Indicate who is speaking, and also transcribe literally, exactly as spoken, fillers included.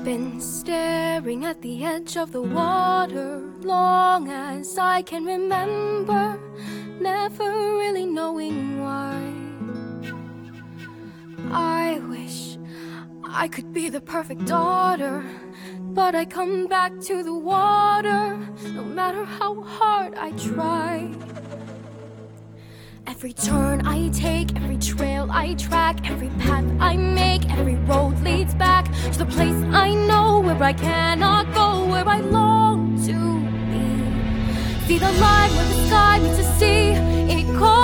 Speaker 1: been staring at the edge of the water long as I can remember, never really knowing why. I wish I could be the perfect daughter, but I come back to the water no matter how hard I try. Every turn I take, every trail I track, every path I make, every road leads back to the place I know where I cannot go, where I long to be. See the line where the sky meets the sea, it calls.